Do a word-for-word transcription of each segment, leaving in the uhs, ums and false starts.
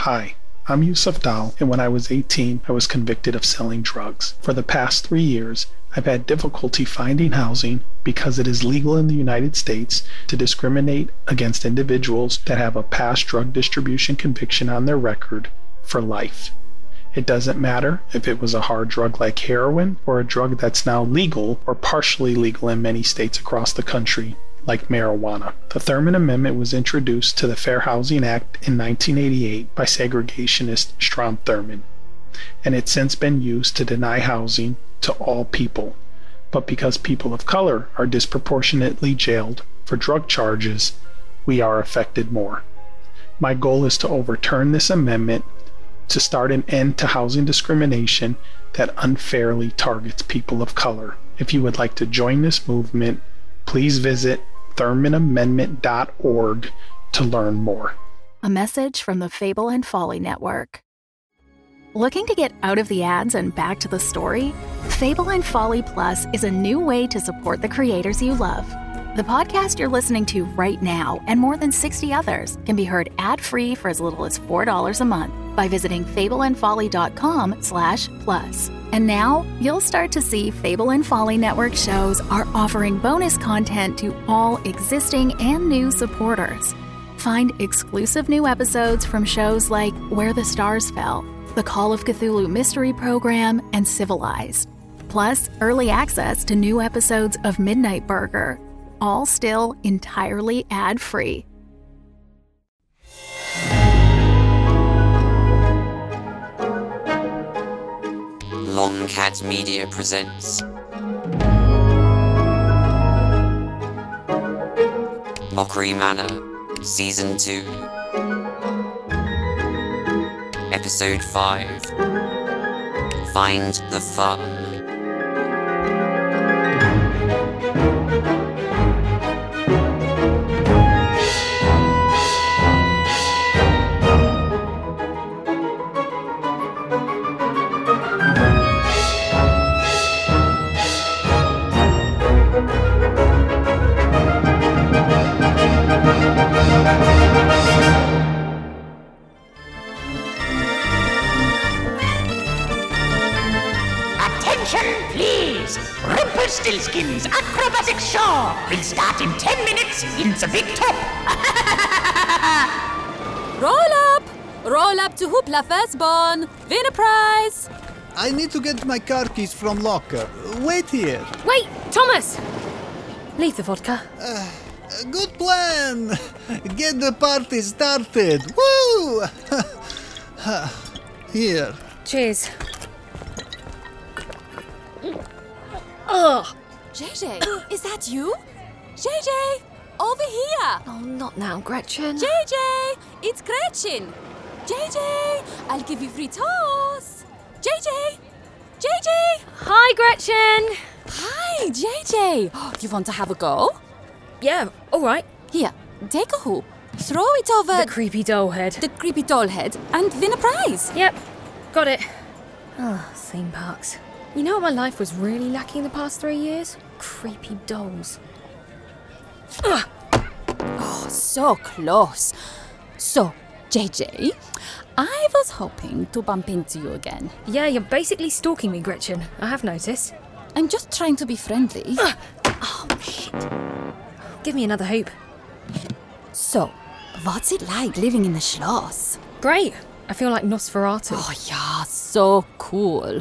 Hi, I'm Yusuf Dal, and when I was eighteen, I was convicted of selling drugs. For the past three years, I've had difficulty finding housing because it is legal in the United States to discriminate against individuals that have a past drug distribution conviction on their record for life. It doesn't matter if it was a hard drug like heroin or a drug that's now legal or partially legal in many states across the country, like marijuana. The Thurmond Amendment was introduced to the Fair Housing Act in nineteen eighty-eight by segregationist Strom Thurmond, and it's since been used to deny housing to all people. But because people of color are disproportionately jailed for drug charges, we are affected more. My goal is to overturn this amendment to start an end to housing discrimination that unfairly targets people of color. If you would like to join this movement, please visit thurmond amendment dot org to learn more. A message from the Fable and Folly Network. Looking to get out of the ads and back to the story? Fable and Folly Plus is a new way to support the creators you love. The podcast you're listening to right now and more than sixty others can be heard ad-free for as little as four dollars a month by visiting fableandfolly.com slash plus. And now you'll start to see Fable and Folly Network shows are offering bonus content to all existing and new supporters. Find exclusive new episodes from shows like Where the Stars Fell, the Call of Cthulhu Mystery Program, and Civilized. Plus, early access to new episodes of Midnight Burger, all still entirely ad-free. Longcat Media presents Mockery Manor, Season two, Episode five, Find the Fun. Rumpelstiltskin's acrobatic show will start in ten minutes in the big top. Roll up! Roll up to Hoopla Firstborn! Win a prize! I need to get my car keys from locker. Wait here. Wait, Thomas! Leave the vodka. Uh, good plan. Get the party started. Woo! Here. Cheers. Ugh! J J, is that you? J J, over here! Oh, not now, Gretchen. J J, it's Gretchen! J J, I'll give you free toast! J J! J J! Hi, Gretchen! Hi, J J! You want to have a go? Yeah, all right. Here, take a hoop, throw it over... The creepy doll head. The creepy doll head, and win a prize! Yep, got it. Oh, theme parks. You know what my life was really lacking the past three years? Creepy dolls. Ugh. Oh, so close. So, J J, I was hoping to bump into you again. Yeah, you're basically stalking me, Gretchen. I have noticed. I'm just trying to be friendly. Ugh. Oh, shit. Give me another hoop. So, what's it like living in the Schloss? Great. I feel like Nosferatu. Oh, yeah, so cool.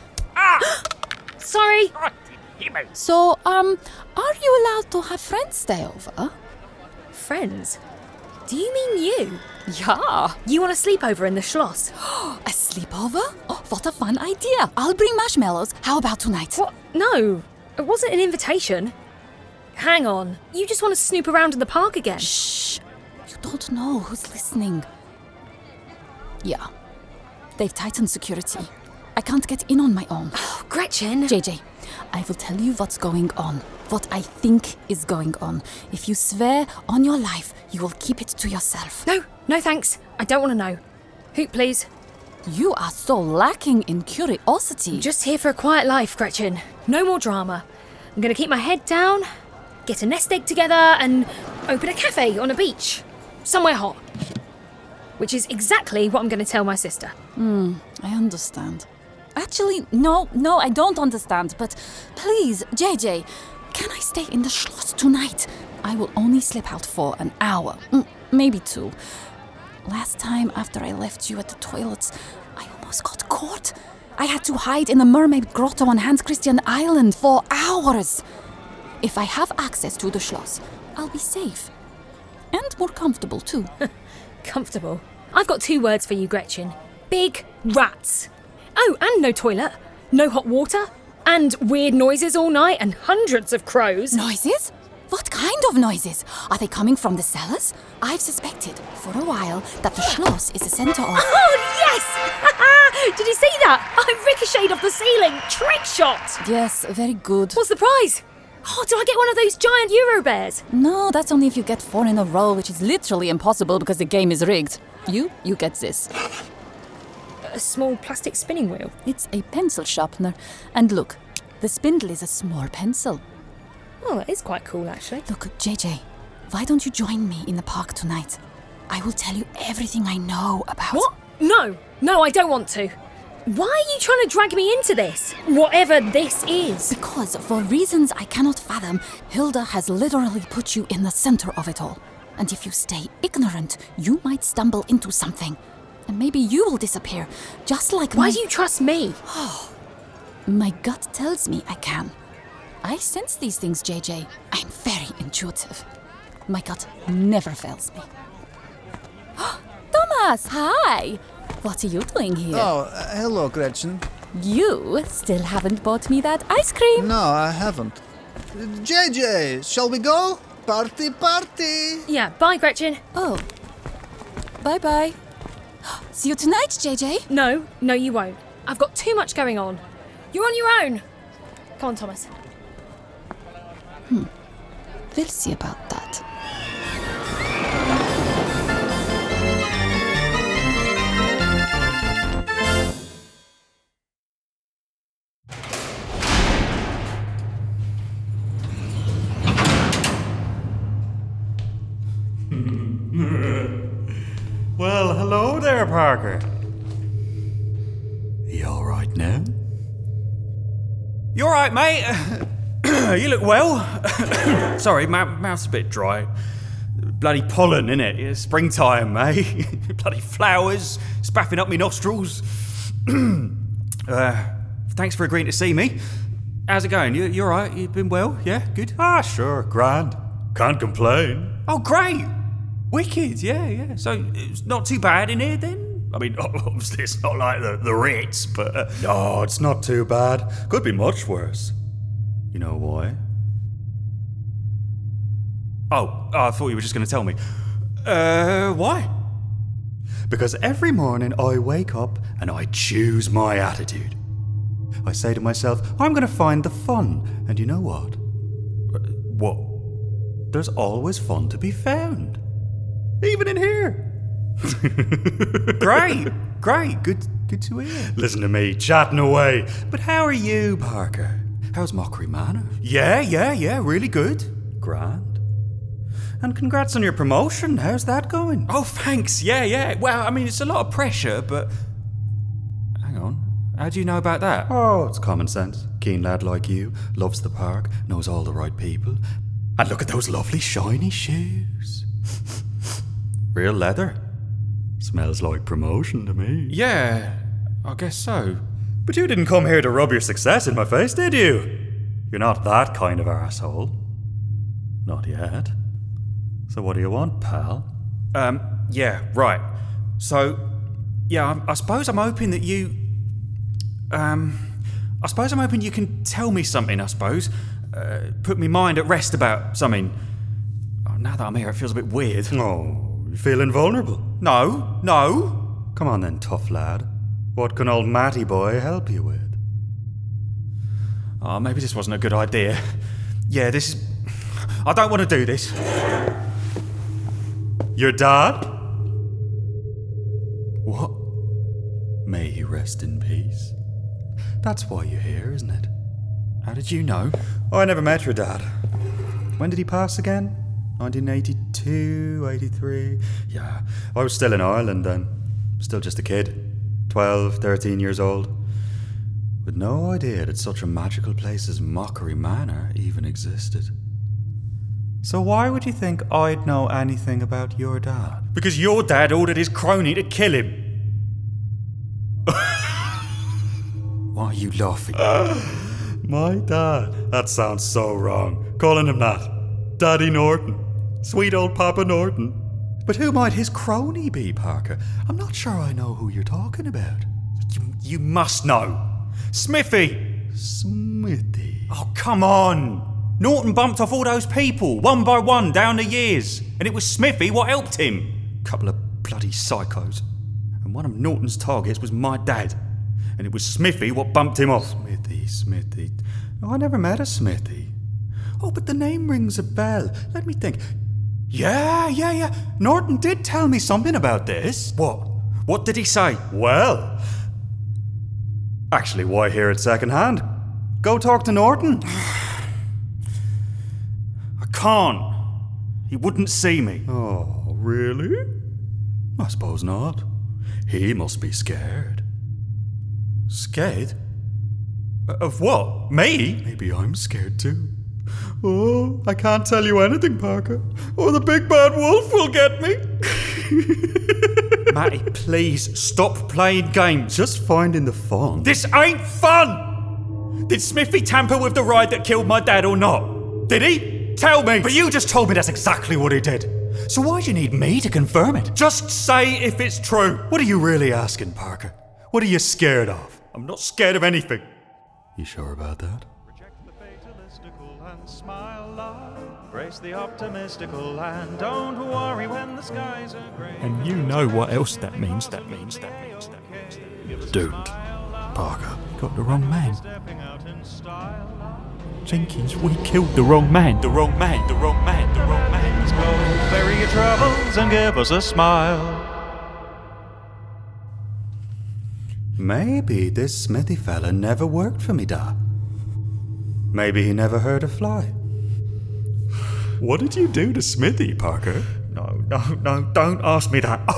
Sorry. So, um, are you allowed to have friends stay over? Friends? Do you mean you? Yeah. You want a sleepover in the Schloss? A sleepover? Oh, what a fun idea. I'll bring marshmallows. How about tonight? What? No, it wasn't an invitation. Hang on. You just want to snoop around in the park again? Shh. You don't know who's listening. Yeah. They've tightened security. I can't get in on my own. Oh, Gretchen! J J, I will tell you what's going on. What I think is going on. If you swear on your life, you will keep it to yourself. No, no thanks. I don't want to know. Hoop, please. You are so lacking in curiosity. I'm just here for a quiet life, Gretchen. No more drama. I'm going to keep my head down, get a nest egg together, and open a cafe on a beach. Somewhere hot. which is exactly what I'm going to tell my sister. Hmm, I understand. Actually, no, no, I don't understand, but please, J J, can I stay in the Schloss tonight? I will only slip out for an hour, mm, maybe two. Last time, after I left you at the toilets, I almost got caught. I had to hide in the mermaid grotto on Hans Christian Island for hours. If I have access to the Schloss, I'll be safe. And more comfortable, too. Comfortable? I've got two words for you, Gretchen. Big rats. Oh, and no toilet, no hot water, and weird noises all night and hundreds of crows. Noises? What kind of noises? Are they coming from the cellars? I've suspected for a while that the Schloss is the centre of... Oh, yes! Did you see that? I ricocheted off the ceiling. Trick shot! Yes, very good. What's the prize? Oh, do I get one of those giant Euro bears? No, that's only if you get four in a row, which is literally impossible because the game is rigged. You, you get this. A small plastic spinning wheel. It's a pencil sharpener. And look, the spindle is a small pencil. Oh, that is quite cool, actually. Look, J J, why don't you join me in the park tonight? I will tell you everything I know about... What? No, no, I don't want to. Why are you trying to drag me into this? Whatever this is. Because, for reasons I cannot fathom, Hilda has literally put you in the centre of it all. And if you stay ignorant, you might stumble into something. And maybe you will disappear, just like Why my... do you trust me? My gut tells me I can. I sense these things, J J. I'm very intuitive. My gut never fails me. Thomas, hi! What are you doing here? Oh, uh, hello, Gretchen. You still haven't bought me that ice cream. No, I haven't. J J, shall we go? Party, party! Yeah, bye, Gretchen. Oh. Bye-bye. See you tonight, J J. No, no, you won't. I've got too much going on. You're on your own. Come on, Thomas. Hmm. We'll see about that. Well, hello there, Parker. You all right now? You all right, mate? You look well. Sorry, my mouth's a bit dry. Bloody pollen, innit? It's springtime, mate. Bloody flowers spaffing up my nostrils. uh, thanks for agreeing to see me. How's it going? You, you all right? You been well? Yeah? Good? Ah, sure, grand. Can't complain. Oh, great. Wicked, yeah, yeah. So it's not too bad in here then? I mean, obviously it's not like the, the Ritz, but... Uh, no, it's not too bad. Could be much worse. You know why? Oh, oh I thought you were just going to tell me. Uh, why? Because every morning I wake up and I choose my attitude. I say to myself, I'm going to find the fun. And you know what? Uh, what? There's always fun to be found. Even in here. Great, great, good good to hear. Listen to me, chatting away. But how are you, Parker? How's Mockery Manor? Yeah, yeah, yeah, really good. Grand. And congrats on your promotion. How's that going? Oh, thanks, yeah, yeah. Well, I mean, it's a lot of pressure, but... Hang on, how do you know about that? Oh, it's common sense. Keen lad like you, loves the park, knows all the right people. And look at those lovely shiny shoes. Real leather. Smells like promotion to me. Yeah, I guess so. But you didn't come here to rub your success in my face, did you? You're not that kind of arsehole. Not yet. So what do you want, pal? Um, yeah, right. So, yeah, I, I suppose I'm hoping that you... Um, I suppose I'm hoping you can tell me something, I suppose. Uh, put me mind at rest about something. Oh, now that I'm here, it feels a bit weird. Oh... You feeling vulnerable? No, no. Come on then, tough lad. What can old Matty boy help you with? Oh, maybe this wasn't a good idea. Yeah, this is... I don't want to do this. Your dad? What? May he rest in peace. That's why you're here, isn't it? How did you know? Oh, I never met your dad. When did he pass again? nineteen eighty-two? eighty-two, eighty-three. Yeah, I was still in Ireland then. Still just a kid. twelve, thirteen years old. With no idea that such a magical place as Mockery Manor even existed. So why would you think I'd know anything about your dad? Because your dad ordered his crony to kill him. Why are you laughing? My dad? That sounds so wrong. Calling him that. Daddy Norton. Sweet old Papa Norton. But who might his crony be, Parker? I'm not sure I know who you're talking about. You, you must know. Smithy! Smithy? Oh, come on! Norton bumped off all those people, one by one, down the years. And it was Smithy what helped him. Couple of bloody psychos. And one of Norton's targets was my dad. And it was Smithy what bumped him off. Smithy, Smithy. No, I never met a Smithy. Oh, but the name rings a bell. Let me think. Yeah, yeah, yeah. Norton did tell me something about this. What? What did he say? Well... Actually, why hear it secondhand? Go talk to Norton. I can't. He wouldn't see me. Oh, really? I suppose not. He must be scared. Scared? Of what? Me? Maybe I'm scared too. Oh, I can't tell you anything, Parker, or the big bad wolf will get me. Matty, please stop playing games. Just finding the fun. This ain't fun! Did Smithy tamper with the ride that killed my dad or not? Did he? Tell me! But you just told me that's exactly what he did. So why do you need me to confirm it? Just say if it's true. What are you really asking, Parker? What are you scared of? I'm not scared of anything. You sure about that? Reject the fatalistical and smile loud. Brace the optimistical and don't worry when the skies are grey. And you know what else that means, that means, that means, that means. That means. Don't, Parker. You got the wrong man. Jenkins, we killed the wrong man, the wrong man, the wrong man, the wrong man. Let's go, bury your troubles and give us a smile. Maybe this Smithy fella never worked for me, Da. Maybe he never heard a fly. What did you do to Smithy, Parker? No, no, no, don't ask me that.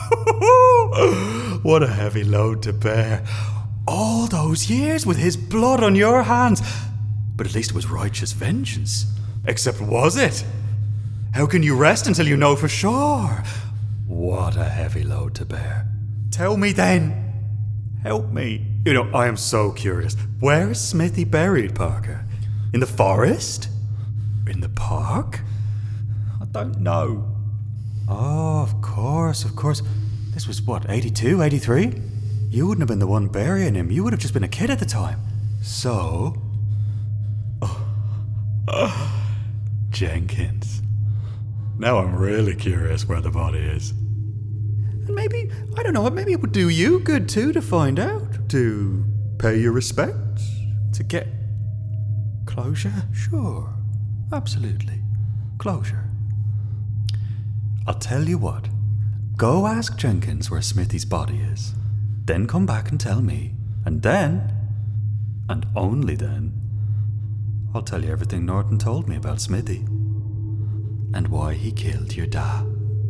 What a heavy load to bear. All those years with his blood on your hands. But at least it was righteous vengeance. Except was it? How can you rest until you know for sure? What a heavy load to bear. Tell me then. Help me. You know, I am so curious. Where is Smithy buried, Parker? In the forest? In the park? I don't know. Oh, of course, of course. This was what, eighty-two, eighty-three? You wouldn't have been the one burying him. You would have just been a kid at the time. So... Oh. Oh. Jenkins. Now I'm really curious where the body is. And maybe, I don't know, maybe it would do you good too to find out. To pay your respects. To get closure? Sure. Absolutely. Closure. I'll tell you what. Go ask Jenkins where Smithy's body is. Then come back and tell me. And then, and only then, I'll tell you everything Norton told me about Smithy. And why he killed your dad.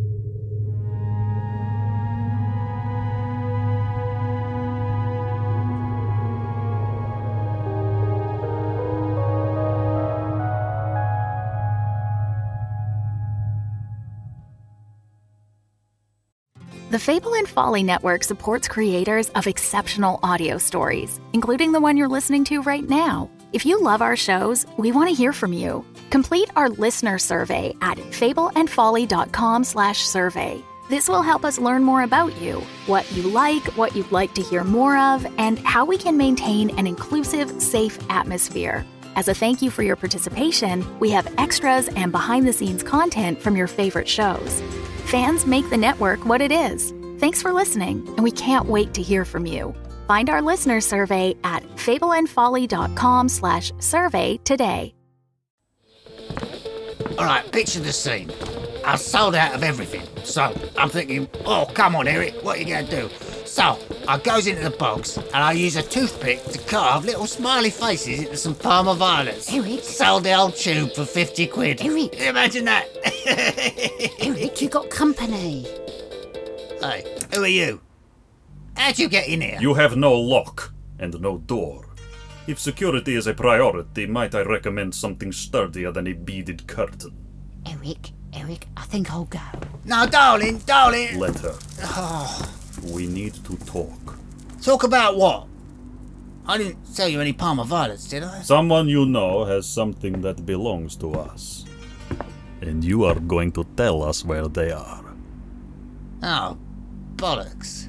The Fable and Folly Network supports creators of exceptional audio stories, including the one you're listening to right now. If you love our shows, we want to hear from you. Complete our listener survey at fableandfolly.com slash survey. This will help us learn more about you, what you like, what you'd like to hear more of, and how we can maintain an inclusive, safe atmosphere. As a thank you for your participation, we have extras and behind-the-scenes content from your favorite shows. Fans make the network what it is. Thanks for listening, and we can't wait to hear from you. Find our listener survey at fableandfolly.com slash survey today. All right, picture the scene. I sold out of everything. So I'm thinking, oh, come on, Eric, what are you going to do? So I goes into the box and I use a toothpick to carve little smiley faces into some Parma violets. Eric. Sold the old tube for fifty quid. Eric. Imagine that. Eric, you got company. Hey, who are you? How'd you get in here? You have no lock and no door. If security is a priority, might I recommend something sturdier than a beaded curtain? Eric, Eric, I think I'll go. No, darling, darling. Let her. Oh, We need to talk. talk about what? I didn't sell you any Parma violets, did I? Someone you know has something that belongs to us. And you are going to tell us where they are. Oh, bollocks.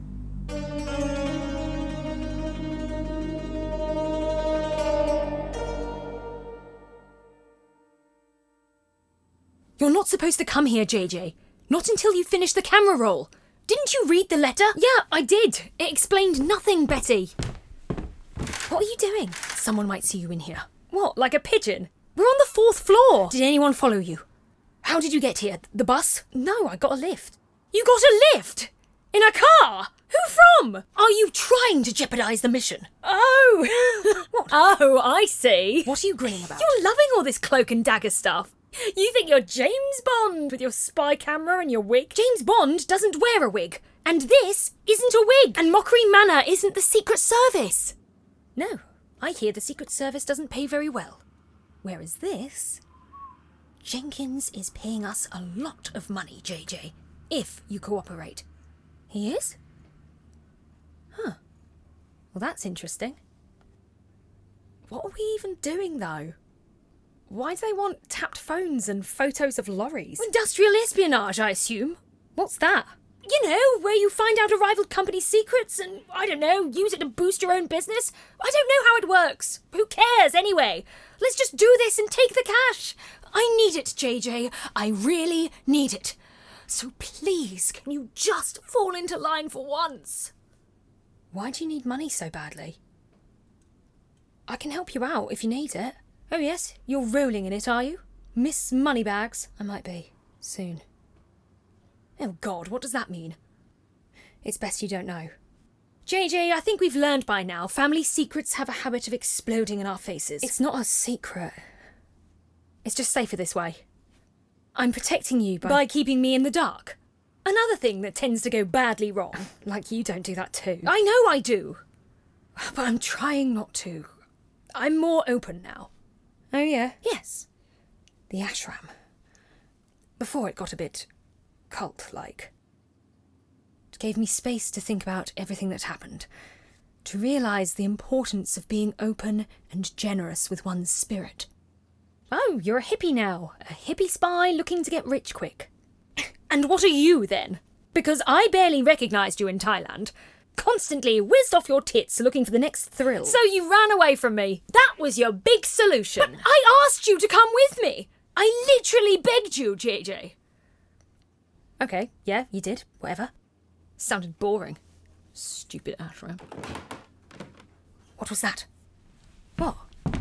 You're not supposed to come here, J J. Not until you finish the camera roll. Didn't you read the letter? Yeah, I did. It explained nothing, Betty. What are you doing? Someone might see you in here. What, like a pigeon? We're on the fourth floor. Did anyone follow you? How did you get here? The bus? No, I got a lift. You got a lift? In a car? Who from? Are you trying to jeopardise the mission? Oh! What? Oh, I see. What are you grinning about? You're loving all this cloak and dagger stuff. You think you're James Bond with your spy camera and your wig? James Bond doesn't wear a wig. And this isn't a wig. And Mockery Manor isn't the Secret Service. No, I hear the Secret Service doesn't pay very well. Whereas this... Jenkins is paying us a lot of money, J J, if you cooperate. He is? Huh. Well, that's interesting. What are we even doing, though? Why do they want tapped phones and photos of lorries? Industrial espionage, I assume. What's that? You know, where you find out a rival company's secrets and, I don't know, use it to boost your own business? I don't know how it works. Who cares, anyway? Let's just do this and take the cash. I need it, J J. I really need it. So please, can you just fall into line for once? Why do you need money so badly? I can help you out if you need it. Oh yes, you're rolling in it, are you? Miss Moneybags? I might be. Soon. Oh God, what does that mean? It's best you don't know. J J, I think we've learned by now, family secrets have a habit of exploding in our faces. It's not a secret. It's just safer this way. I'm protecting you by, by keeping me in the dark. Another thing that tends to go badly wrong. Like you don't do that too. I know I do. But I'm trying not to. I'm more open now. Oh yeah? Yes. The ashram. Before it got a bit cult-like. It gave me space to think about everything that happened. To realise the importance of being open and generous with one's spirit. Oh, you're a hippie now. A hippie spy looking to get rich quick. And what are you then? Because I barely recognised you in Thailand. Constantly whizzed off your tits looking for the next thrill. So you ran away from me. That was your big solution. But I asked you to come with me. I literally begged you, J J. Okay, yeah, you did. Whatever. Sounded boring. Stupid ashram. What was that? What?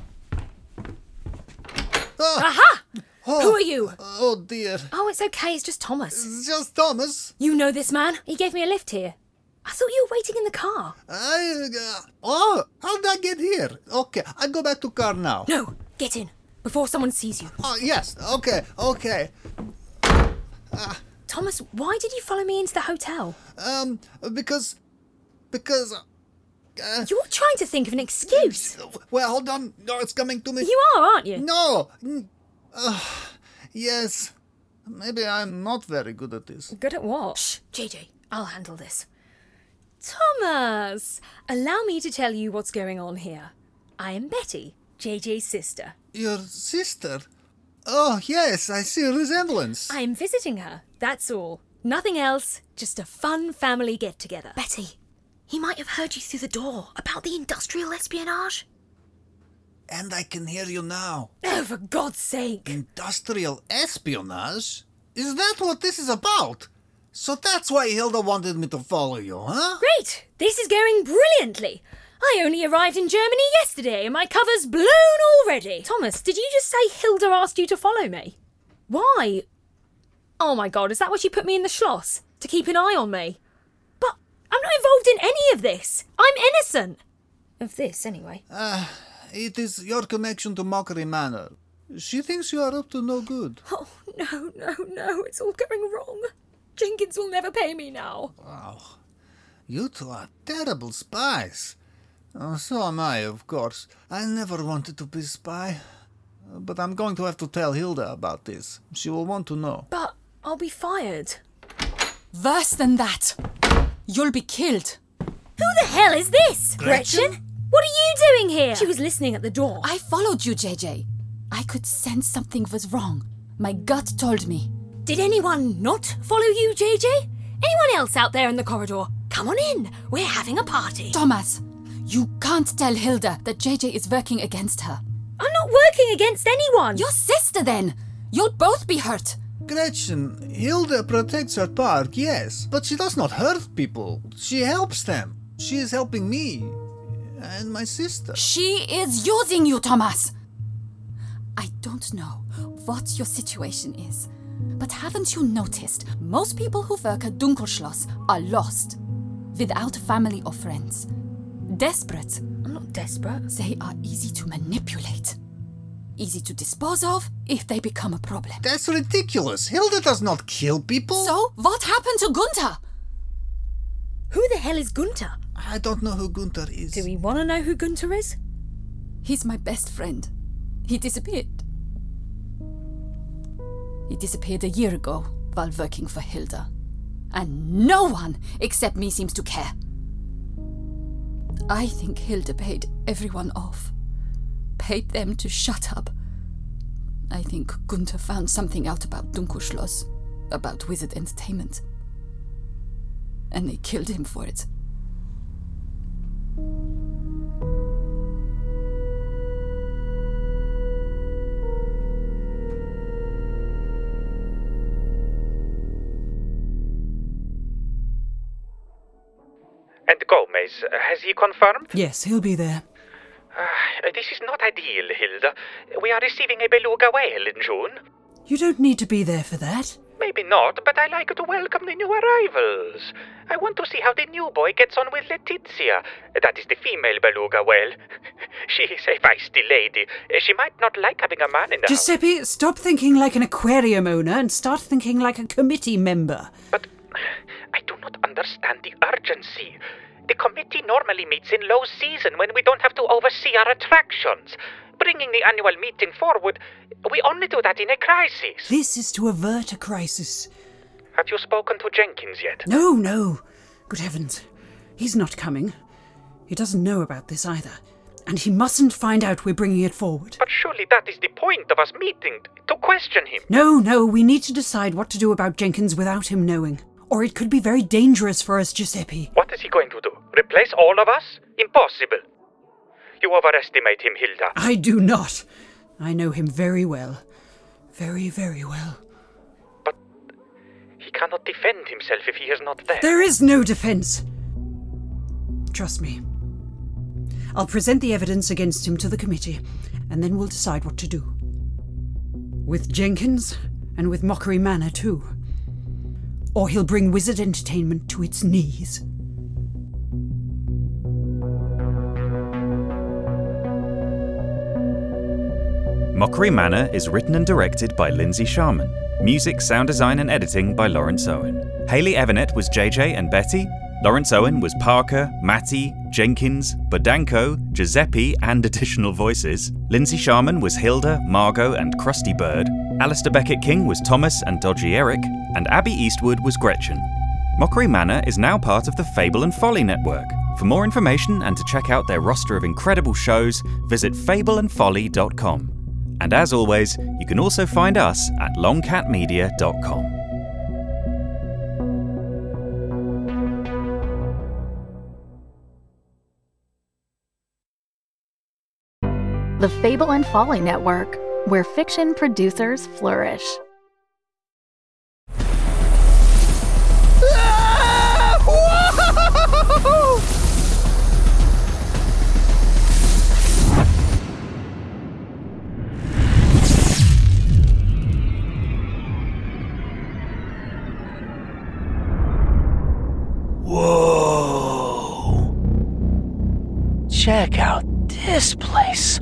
Ah, Aha! oh, Who are you? Oh dear. Oh, it's okay. It's just Thomas. It's just Thomas. You know this man? He gave me a lift here. I thought you were waiting in the car. I. Uh, oh, how did I get here? Okay, I go back to car now. No, get in before someone sees you. Oh yes. Okay. Okay. Thomas, why did you follow me into the hotel? Um, because, because. Uh, You're trying to think of an excuse. Well, hold on. No, it's coming to me. You are, aren't you? No. Uh, yes. Maybe I'm not very good at this. Good at what? Shh, J J, I'll handle this. Thomas, allow me to tell you what's going on here. I am Betty, J J's sister. Your sister? Oh, yes, I see a resemblance. I am visiting her, that's all. Nothing else, just a fun family get-together. Betty, he might have heard you through the door about the industrial espionage. And I can hear you now. Oh, for God's sake. Industrial espionage? Is that what this is about? So that's why Hilda wanted me to follow you, huh? Great! This is going brilliantly. I only arrived in Germany yesterday and my cover's blown already. Thomas, did you just say Hilda asked you to follow me? Why? Oh my god, is that why she put me in the Schloss? To keep an eye on me? But I'm not involved in any of this. I'm innocent. Of this, anyway. Ah, uh, it is your connection to Mockery Manor. She thinks you are up to no good. Oh, no, no, no, it's all going wrong. Jenkins will never pay me now. Wow. You two are terrible spies. Oh, so am I, of course. I never wanted to be a spy. But I'm going to have to tell Hilda about this. She will want to know. But I'll be fired. Worse than that. You'll be killed. Who the hell is this? Gretchen? Gretchen? What are you doing here? She was listening at the door. I followed you, J J. I could sense something was wrong. My gut told me. Did anyone not follow you, J J? Anyone else out there in the corridor? Come on in. We're having a party. Thomas, you can't tell Hilda that J J is working against her. I'm not working against anyone. Your sister, then. You'll both be hurt. Gretchen, Hilda protects her park, yes, but she does not hurt people. She helps them. She is helping me and my sister. She is using you, Thomas. I don't know what your situation is, but haven't you noticed most people who work at Dunkelschloss are lost, without family or friends, desperate. I'm not desperate. They are easy to manipulate, easy to dispose of if they become a problem. That's ridiculous. Hilda does not kill people. So, what happened to Gunther? Who the hell is Gunther? I don't know who Gunther is. Do we want to know who Gunther is? He's my best friend. He disappeared. He disappeared a year ago while working for Hilda. And no one except me seems to care. I think Hilda paid everyone off. Paid them to shut up. I think Gunther found something out about Dunkelschloss, about Wizard Entertainment. And they killed him for it. And Gomez, has he confirmed? Yes, he'll be there. Uh, this is not ideal, Hilda. We are receiving a beluga whale in June. You don't need to be there for that. Maybe not, but I like to welcome the new arrivals. I want to see how the new boy gets on with Letizia. That is the female beluga whale. She is a feisty lady. She might not like having a man in the Giuseppe, house. stop thinking like an aquarium owner and start thinking like a committee member. But I do not understand the urgency. The committee normally meets in low season when we don't have to oversee our attractions. Bringing the annual meeting forward, we only do that in a crisis. This is to avert a crisis. Have you spoken to Jenkins yet? No, no. Good heavens. He's not coming. He doesn't know about this either. And he mustn't find out we're bringing it forward. But surely that is the point of us meeting, to question him. No, no, we need to decide what to do about Jenkins without him knowing. Or it could be very dangerous for us, Giuseppe. What is he going to do? Replace all of us? Impossible. You overestimate him, Hilda. I do not. I know him very well. Very, very well. But he cannot defend himself if he is not there. There is no defense. Trust me. I'll present the evidence against him to the committee, and then we'll decide what to do. With Jenkins, and with Mockery Manor too. Or he'll bring Wizard Entertainment to its knees. Mockery Manor is written and directed by Lindsay Sharman. Music, sound design and editing by Lawrence Owen. Hayley Evanet was J J and Betty. Lawrence Owen was Parker, Matty, Jenkins, Bodanko, Giuseppe and additional voices. Lindsay Sharman was Hilda, Margot and Krusty Bird. Alistair Beckett-King was Thomas and Dodgy Eric. And Abby Eastwood was Gretchen. Mockery Manor is now part of the Fable and Folly Network. For more information and to check out their roster of incredible shows, visit fable and folly dot com. And as always, you can also find us at long cat media dot com. The Fable and Folly Network, where fiction producers flourish. Whoa. Check out this place.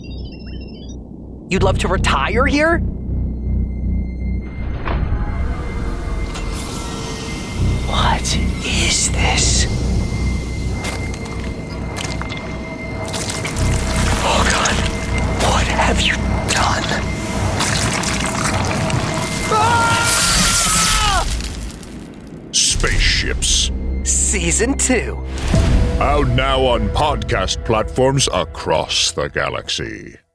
You'd love to retire here? What is this? Oh God, what have you done? Ah! Spaceships. Season two. Out now on podcast platforms across the galaxy.